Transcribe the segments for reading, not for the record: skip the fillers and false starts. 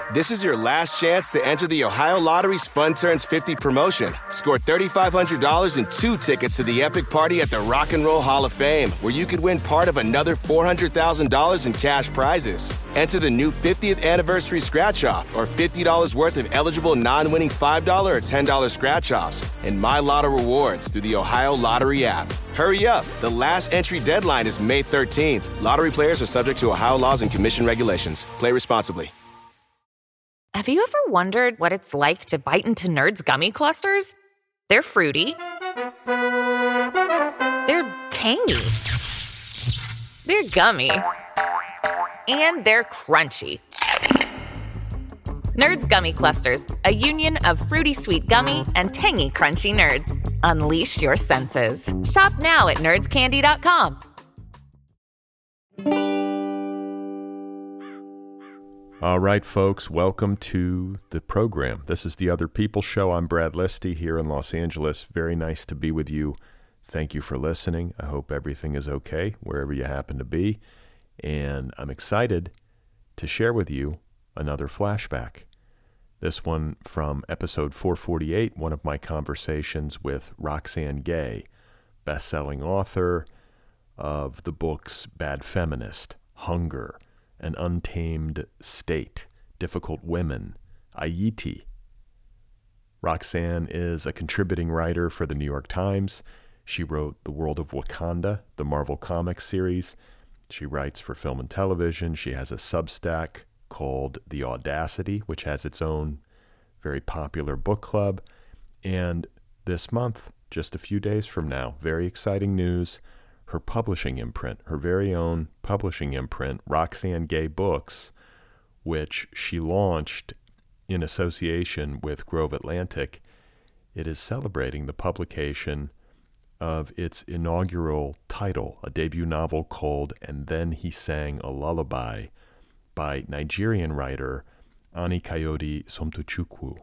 This is your last chance to enter the Ohio Lottery's Fun Turns 50 promotion. Score $3,500 and 2 tickets to the epic party at the Rock and Roll Hall of Fame, where you could win part of another $400,000 in cash prizes. Enter the new 50th anniversary scratch-off or $50 worth of eligible non-winning $5 or $10 scratch-offs and My Lotto rewards through the Ohio Lottery app. Hurry up. The last entry deadline is May 13th. Lottery players are subject to Ohio laws and commission regulations. Play responsibly. Have you ever wondered what it's like to bite into Nerds gummy clusters? They're fruity. They're tangy. They're gummy. And they're crunchy. Nerds Gummy Clusters, a union of fruity sweet gummy and tangy crunchy nerds. Unleash your senses. Shop now at nerdscandy.com. All right, folks, welcome to the program. This is The Other People Show. I'm Brad Listy here in Los Angeles. Very nice to be with you. Thank you for listening. I hope everything is okay wherever you happen to be. And I'm excited to share with you another flashback. This one from episode 448, one of my conversations with Roxane Gay, best-selling author of the books Bad Feminist, Hunger, An Untamed State, Difficult Women, Ayiti. Roxane is a contributing writer for the New York Times. She wrote The World of Wakanda, the Marvel Comics series. She writes for film and television. She has a Substack called The Audacity, which has its own very popular book club. And this month, just a few days from now, very exciting news, her publishing imprint, her very own publishing imprint, Roxane Gay Books, which she launched in association with Grove Atlantic. It is celebrating the publication of its inaugural title, a debut novel called And Then He Sang a Lullaby by Nigerian writer Ani Kayode Somtochukwu.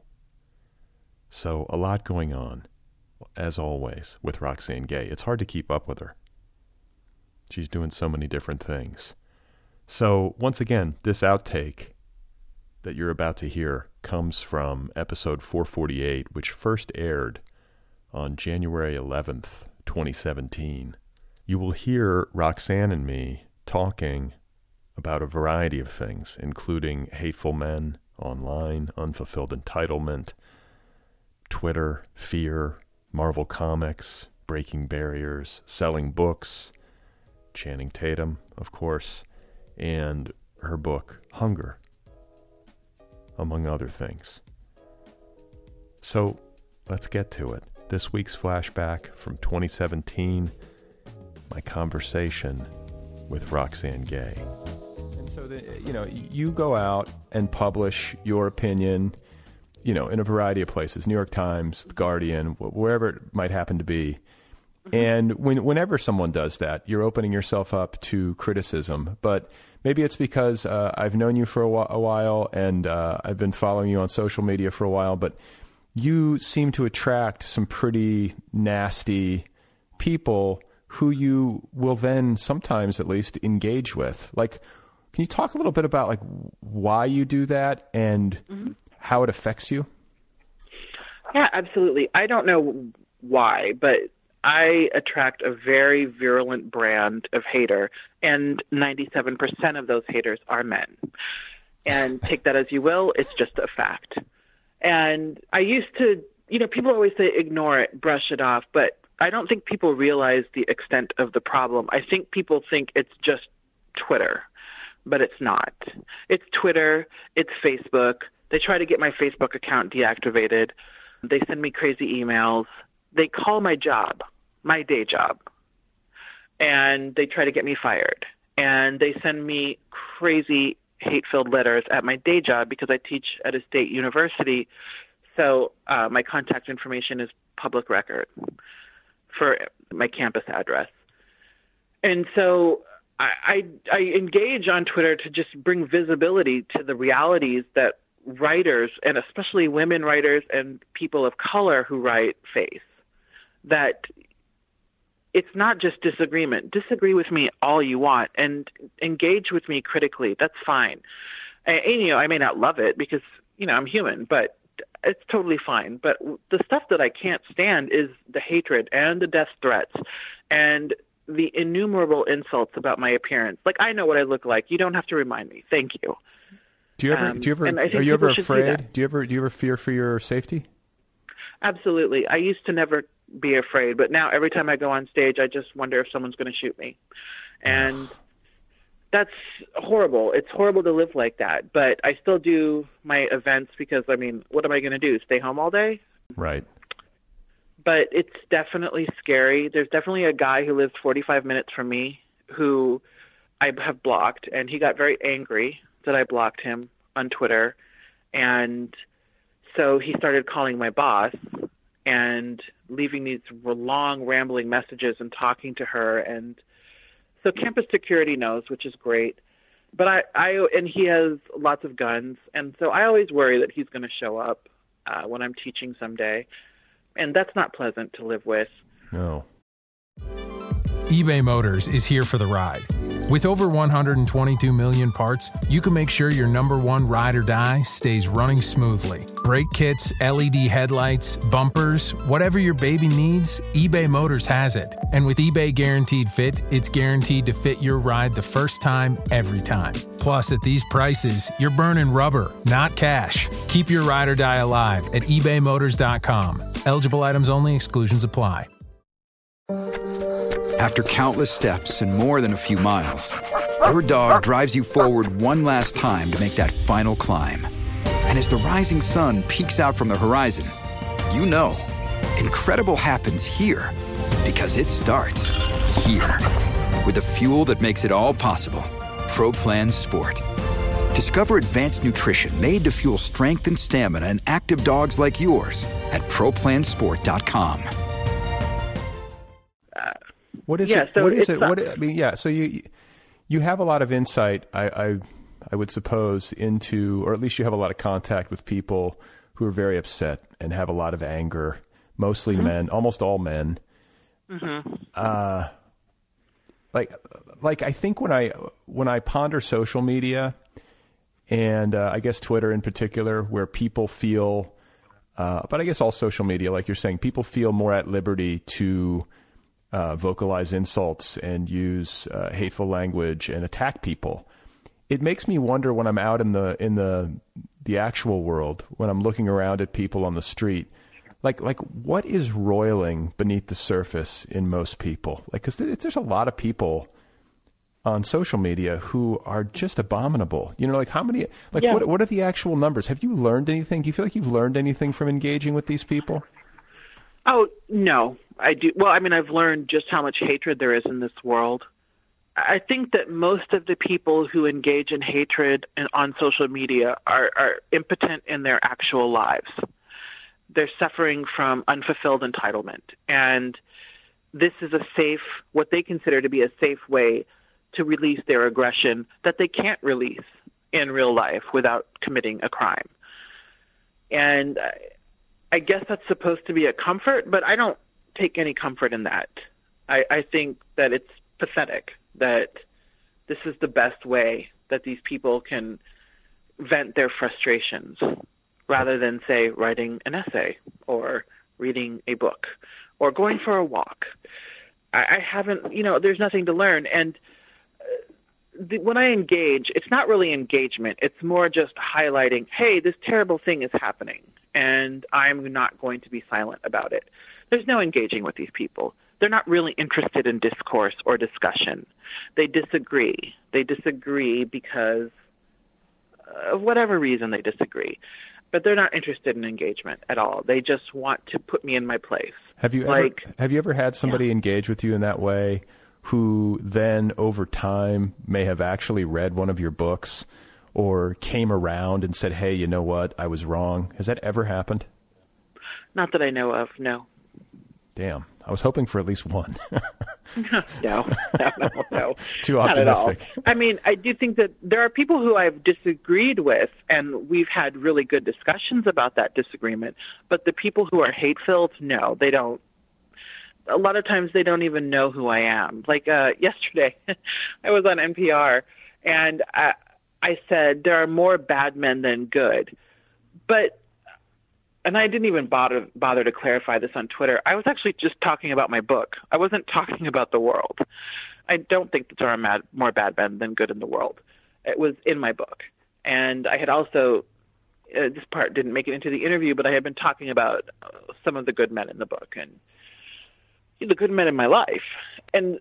So a lot going on, as always, with Roxane Gay. It's hard to keep up with her. She's doing so many different things. So once again, this outtake that you're about to hear comes from episode 448, which first aired on January 11th, 2017. You will hear Roxane and me talking about a variety of things, including hateful men online, unfulfilled entitlement, Twitter, fear, Marvel Comics, breaking barriers, selling books, Channing Tatum, of course, and her book, Hunger, among other things. So let's get to it. This week's flashback from 2017, my conversation with Roxane Gay. And so, you go out and publish your opinion, in a variety of places, New York Times, The Guardian, wherever it might happen to be. And whenever someone does that, you're opening yourself up to criticism. But maybe it's because I've known you for a while and I've been following you on social media for a while, but you seem to attract some pretty nasty people who you will then sometimes at least engage with. Like, can you talk a little bit about why you do that and how it affects you? Yeah, absolutely. I don't know why, but I attract a very virulent brand of hater, and 97% of those haters are men. And take that as you will, it's just a fact. And I used to, people always say ignore it, brush it off, but I don't think people realize the extent of the problem. I think people think it's just Twitter, but it's not. It's Twitter, it's Facebook. They try to get my Facebook account deactivated. They send me crazy emails. They call my job, my day job, and they try to get me fired. And they send me crazy hate-filled letters at my day job because I teach at a state university. So my contact information is public record for my campus address. And so I engage on Twitter to just bring visibility to the realities that writers, and especially women writers and people of color who write, face. That it's not just disagreement. Disagree with me all you want and engage with me critically. That's fine. I may not love it because, I'm human, but it's totally fine. But the stuff that I can't stand is the hatred and the death threats and the innumerable insults about my appearance. Like, I know what I look like. You don't have to remind me. Thank you. Are you ever afraid? Do you ever fear for your safety? Absolutely. I used to never be afraid, but now every time I go on stage, I just wonder if someone's going to shoot me. And that's horrible. It's horrible to live like that, but I still do my events because, what am I going to do? Stay home all day? Right. But it's definitely scary. There's definitely a guy who lives 45 minutes from me who I have blocked, and he got very angry that I blocked him on Twitter. And so he started calling my boss and leaving these long, rambling messages and talking to her. And so campus security knows, which is great. But and he has lots of guns. And so I always worry that he's going to show up when I'm teaching someday. And that's not pleasant to live with. No. eBay Motors is here for the ride. With over 122 million parts, you can make sure your number one ride or die stays running smoothly. Brake kits, LED headlights, bumpers, whatever your baby needs, eBay Motors has it. And with eBay Guaranteed Fit, it's guaranteed to fit your ride the first time, every time. Plus, at these prices, you're burning rubber, not cash. Keep your ride or die alive at ebaymotors.com. Eligible items only. Exclusions apply. After countless steps and more than a few miles, your dog drives you forward one last time to make that final climb. And as the rising sun peeks out from the horizon, you know, incredible happens here because it starts here. With the fuel that makes it all possible, Pro Plan Sport. Discover advanced nutrition made to fuel strength and stamina in active dogs like yours at ProPlansport.com. What is it? What is it? So you have a lot of insight, I would suppose, into, or at least you have a lot of contact with people who are very upset and have a lot of anger, mostly men, almost all men. Mm-hmm. Like I think when I ponder social media, and I guess Twitter in particular, where people feel, but I guess all social media, like you're saying, people feel more at liberty to vocalize insults and use hateful language and attack people. It makes me wonder when I'm out in the actual world, when I'm looking around at people on the street, like what is roiling beneath the surface in most people? Like, 'cause there's a lot of people on social media who are just abominable. Like how many? Like what are the actual numbers? Have you learned anything? Do you feel like you've learned anything from engaging with these people? Oh, no, I do. Well, I've learned just how much hatred there is in this world. I think that most of the people who engage in hatred on social media are impotent in their actual lives. They're suffering from unfulfilled entitlement. And this is what they consider to be a safe way to release their aggression that they can't release in real life without committing a crime. And I guess that's supposed to be a comfort, but I don't take any comfort in that. I think that it's pathetic that this is the best way that these people can vent their frustrations rather than, say, writing an essay or reading a book or going for a walk. I haven't, there's nothing to learn. And when I engage, it's not really engagement. It's more just highlighting, hey, this terrible thing is happening, and I'm not going to be silent about it. There's no engaging with these people. They're not really interested in discourse or discussion. They disagree. They disagree because of whatever reason they disagree. But they're not interested in engagement at all. They just want to put me in my place. Have you ever had somebody engage with you in that way who then over time may have actually read one of your books or came around and said, hey, you know what, I was wrong? Has that ever happened? Not that I know of, no. Damn. I was hoping for at least one. No. Too optimistic. I do think that there are people who I've disagreed with, and we've had really good discussions about that disagreement. But the people who are hate-filled, no, they don't. A lot of times they don't even know who I am. Like yesterday, I was on NPR, and I said there are more bad men than good. But, and I didn't even bother to clarify this on Twitter. I was actually just talking about my book. I wasn't talking about the world. I don't think that there are more bad men than good in the world. It was in my book. And I had also, this part didn't make it into the interview, but I had been talking about some of the good men in the book and the good men in my life. And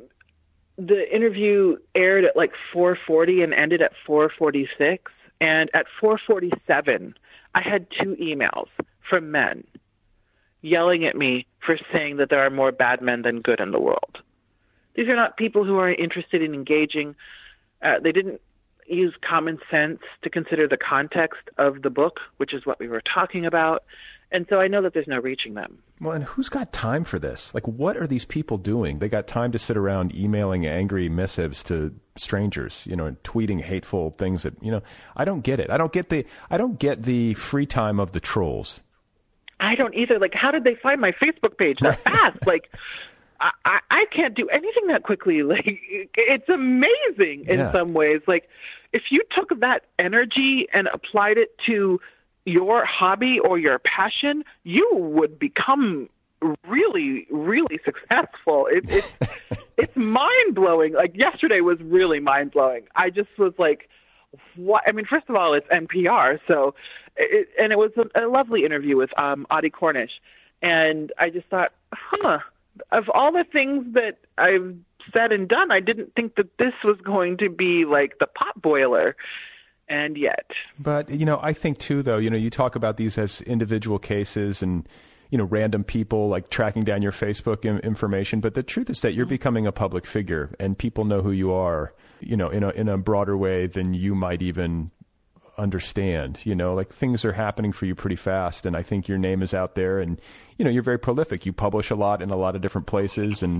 the interview aired at like 4:40 and ended at 4:46. And at 4:47, I had 2 emails from men yelling at me for saying that there are more bad men than good in the world. These are not people who are interested in engaging. They didn't use common sense to consider the context of the book, which is what we were talking about. And so I know that there's no reaching them. Well, and who's got time for this? Like, what are these people doing? They got time to sit around emailing angry missives to strangers, and tweeting hateful things that, I don't get it. I don't get the free time of the trolls. I don't either. Like, how did they find my Facebook page that fast? Like, I can't do anything that quickly. Like, it's amazing in some ways. Like, if you took that energy and applied it to your hobby or your passion, you would become really, really successful. It's mind-blowing. Like, yesterday was really mind-blowing. I just was like, what? I mean, first of all, it's NPR, so it was a lovely interview with Audie Cornish, and I just thought, of all the things that I've said and done, I didn't think that this was going to be like the pot boiler. And yet. But, I think too, though, you talk about these as individual cases and, random people like tracking down your Facebook information. But the truth is that you're becoming a public figure and people know who you are, in a broader way than you might even understand. Like, things are happening for you pretty fast. And I think your name is out there and, you're very prolific. You publish a lot in a lot of different places. And,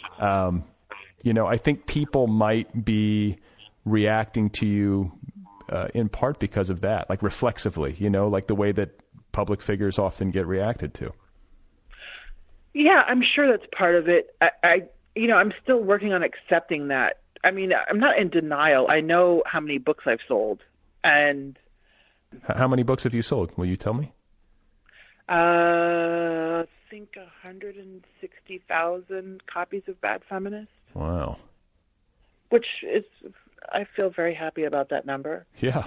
I think people might be reacting to you in part because of that, like reflexively, like the way that public figures often get reacted to. Yeah, I'm sure that's part of it. I'm still working on accepting that. I mean, I'm not in denial. I know how many books I've sold. And how many books have you sold? Will you tell me? I think 160,000 copies of Bad Feminist. Wow. Which is, I feel very happy about that number. Yeah.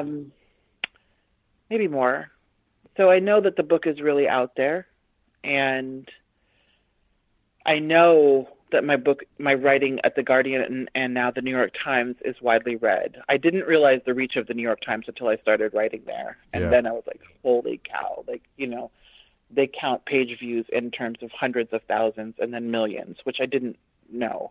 Maybe more. So I know that the book is really out there, and I know that my writing at The Guardian and now The New York Times is widely read. I didn't realize the reach of The New York Times until I started writing there. And then I was like, holy cow. Like, they count page views in terms of hundreds of thousands and then millions, which I didn't know.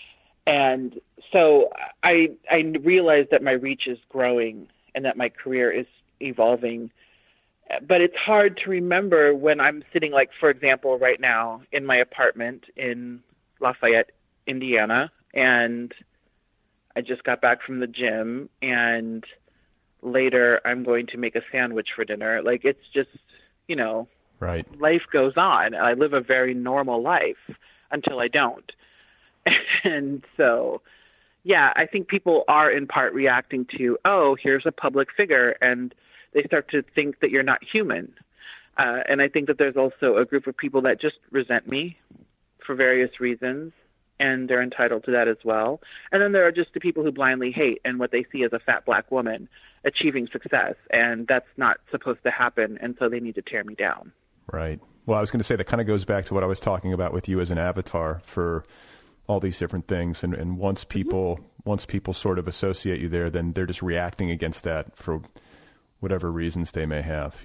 And so I realized that my reach is growing and that my career is evolving. But it's hard to remember when I'm sitting, like, for example, right now in my apartment in Lafayette, Indiana, and I just got back from the gym, and later I'm going to make a sandwich for dinner. Like, it's just, right. Life goes on. I live a very normal life until I don't. And so, yeah, I think people are in part reacting to, oh, here's a public figure, and they start to think that you're not human. And I think that there's also a group of people that just resent me for various reasons, and they're entitled to that as well. And then there are just the people who blindly hate and what they see as a fat black woman achieving success, and that's not supposed to happen, and so they need to tear me down. Right. Well, I was going to say that kind of goes back to what I was talking about with you as an avatar for all these different things. And once people sort of associate you there, then they're just reacting against that for whatever reasons they may have,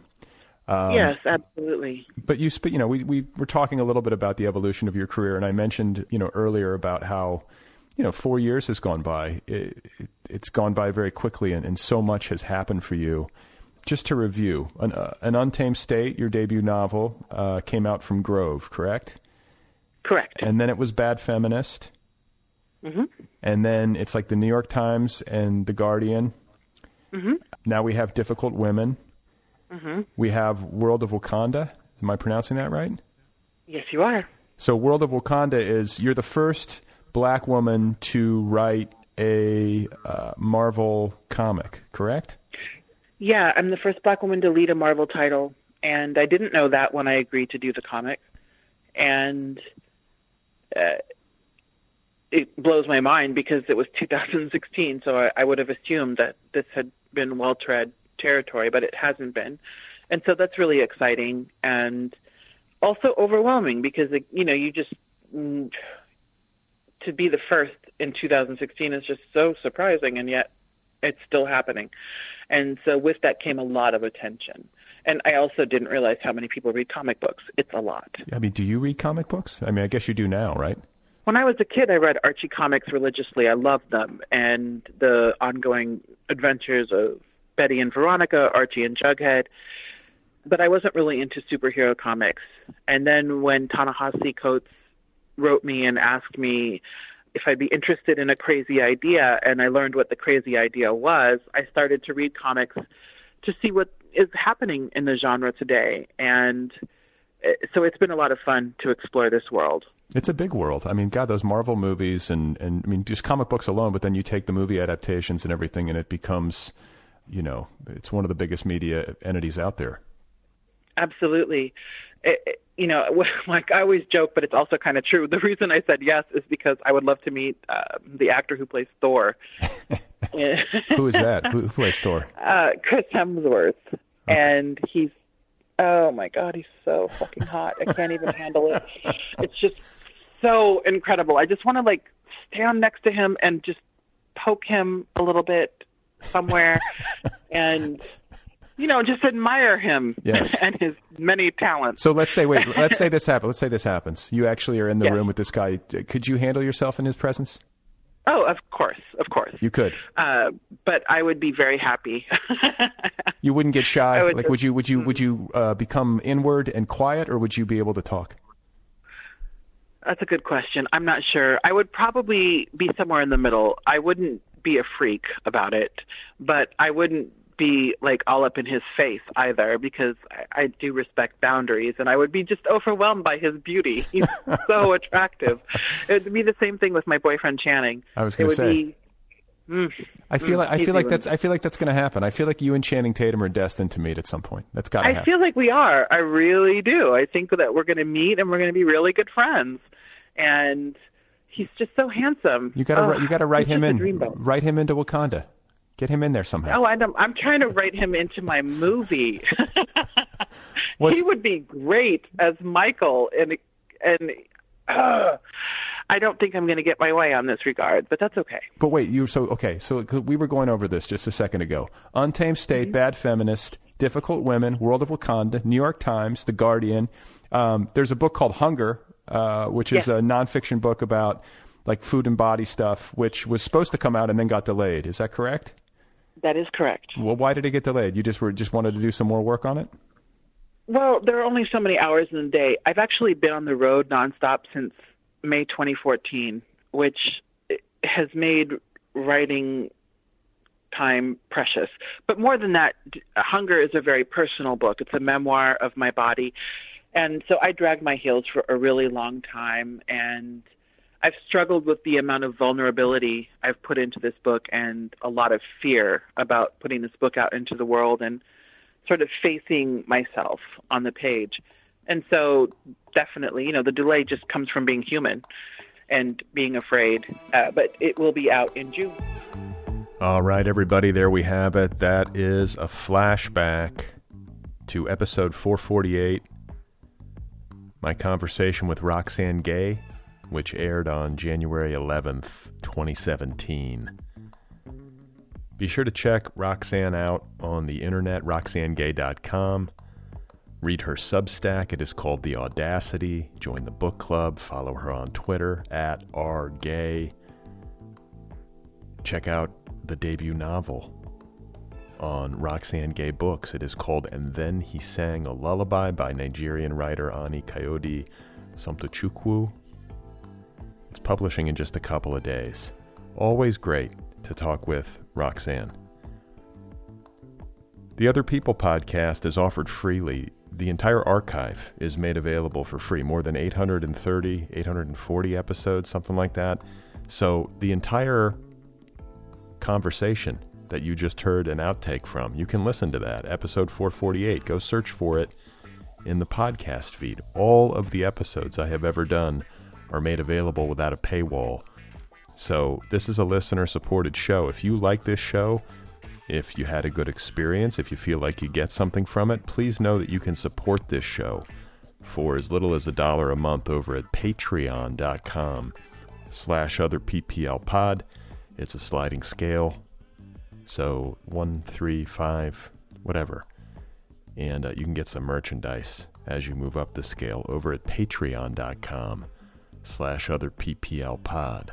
Yes, absolutely. But we were talking a little bit about the evolution of your career, and I mentioned, earlier about how, 4 years has gone by. It's gone by very quickly, and so much has happened for you. Just to review, An Untamed State, your debut novel, came out from Grove, correct? Correct. And then it was Bad Feminist. Mm-hmm. And then it's like the New York Times and The Guardian. Mm-hmm. Now we have Difficult Women. Mm-hmm. We have World of Wakanda. Am I pronouncing that right? Yes, you are. So World of Wakanda is, you're the first black woman to write a Marvel comic, correct? Yeah, I'm the first Black woman to lead a Marvel title, and I didn't know that when I agreed to do the comic. And it blows my mind because it was 2016, so I would have assumed that this had been well-tread territory, but it hasn't been. And so that's really exciting and also overwhelming because, you just to be the first in 2016 is just so surprising, and yet it's still happening. And so with that came a lot of attention. And I also didn't realize how many people read comic books. It's a lot. I mean, do you read comic books? I mean, I guess you do now, right? When I was a kid, I read Archie comics religiously. I loved them. And the ongoing adventures of Betty and Veronica, Archie and Jughead. But I wasn't really into superhero comics. And then when Ta-Nehisi Coates wrote me and asked me if I'd be interested in a crazy idea, and I learned what the crazy idea was, I started to read comics to see what is happening in the genre today. And so it's been a lot of fun to explore this world. It's a big world. I mean, God, those Marvel movies and I mean, just comic books alone, but then you take the movie adaptations and everything, and it becomes, it's one of the biggest media entities out there. Absolutely. Like I always joke, but it's also kind of true. The reason I said yes is because I would love to meet the actor who plays Thor. Who is that? Who plays Thor? Chris Hemsworth. Okay. And he's, oh my God, he's so fucking hot. I can't even handle it. It's just so incredible. I just want to stand next to him and just poke him a little bit somewhere and just admire him. Yes. And his many talents. So let's say this happens. Let's say this happens. You actually are in the room with this guy. Could you handle yourself in his presence? Oh, of course. You could. But I would be very happy. You wouldn't get shy? Would you become inward and quiet, or would you be able to talk? That's a good question. I'm not sure. I would probably be somewhere in the middle. I wouldn't be a freak about it, but I wouldn't be all up in his face either, because I do respect boundaries, and I would be just overwhelmed by his beauty. He's so attractive. It would be the same thing with my boyfriend Channing. I was going to say. I feel like that's going to happen. I feel like you and Channing Tatum are destined to meet at some point. That's got to happen. I feel like we are. I really do. I think that we're going to meet and we're going to be really good friends. And he's just so handsome. You got to write him in. Write him into Wakanda. Get him in there somehow. Oh, I'm trying to write him into my movie. He would be great as Michael, and I don't think I'm going to get my way on this regard, but that's okay. But wait, so we were going over this just a second ago. Untamed State, Bad Feminist, Difficult Women, World of Wakanda, New York Times, The Guardian. There's a book called Hunger, which is a nonfiction book about food and body stuff, which was supposed to come out and then got delayed. Is that correct? That is correct. Well, why did it get delayed? You just wanted to do some more work on it? Well, there are only so many hours in the day. I've actually been on the road nonstop since May 2014, which has made writing time precious. But more than that, Hunger is a very personal book. It's a memoir of my body. And so I dragged my heels for a really long time, and I've struggled with the amount of vulnerability I've put into this book and a lot of fear about putting this book out into the world and sort of facing myself on the page. And so definitely, the delay just comes from being human and being afraid. But it will be out in June. All right, everybody, there we have it. That is a flashback to episode 448, my conversation with Roxane Gay, which aired on January 11th, 2017. Be sure to check Roxane out on the internet, roxanegay.com. Read her Substack. It is called The Audacity. Join the book club. Follow her on Twitter, @rgay. Check out the debut novel on Roxane Gay Books. It is called And Then He Sang a Lullaby by Nigerian writer Ani Kayode Somtochukwu. It's publishing in just a couple of days. Always great to talk with Roxane. The Other People podcast is offered freely. The entire archive is made available for free. More than 840 episodes, something like that. So the entire conversation that you just heard an outtake from. You can listen to that, episode 448. Go search for it in the podcast feed. All of the episodes I have ever done are made available without a paywall. So this is a listener-supported show. If you like this show, if you had a good experience, if you feel like you get something from it, please know that you can support this show for as little as $1 a month over at patreon.com/otherpplpod. It's a sliding scale. So 1, 3, 5, whatever. And you can get some merchandise as you move up the scale over at patreon.com/otherpplpod.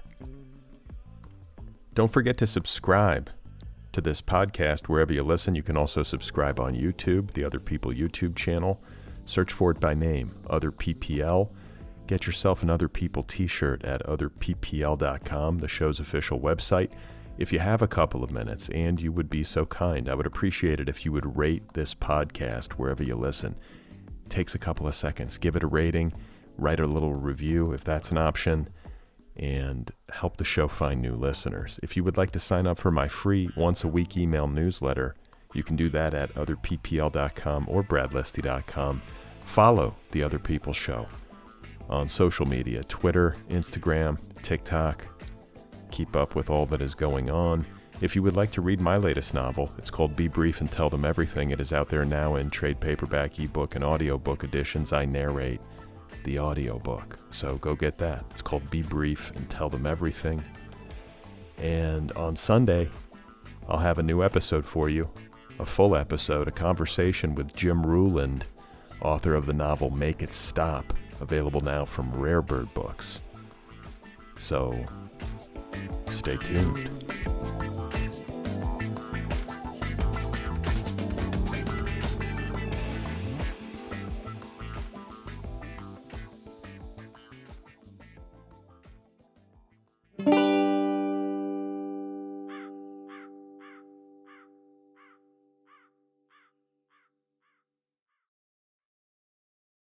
Don't forget to subscribe to this podcast wherever you listen. You can also subscribe on YouTube, the Other People YouTube channel. Search for it by name, Other PPL. Get yourself an Other People t-shirt at otherppl.com, the show's official website. If you have a couple of minutes, and you would be so kind, I would appreciate it if you would rate this podcast wherever you listen. It takes a couple of seconds. Give it a rating, write a little review if that's an option, and help the show find new listeners. If you would like to sign up for my free once-a-week email newsletter, you can do that at otherppl.com or bradlisty.com. Follow The Other People Show on social media, Twitter, Instagram, TikTok. Keep up with all that is going on. If you would like to read my latest novel, it's called Be Brief and Tell Them Everything. It is out there now in trade paperback, ebook, and audiobook editions. I narrate the audiobook, so go get that. It's called Be Brief and Tell Them Everything. And on Sunday, I'll have a new episode for you, a full episode, a conversation with Jim Ruland, author of the novel Make It Stop, available now from Rare Bird Books. So stay tuned.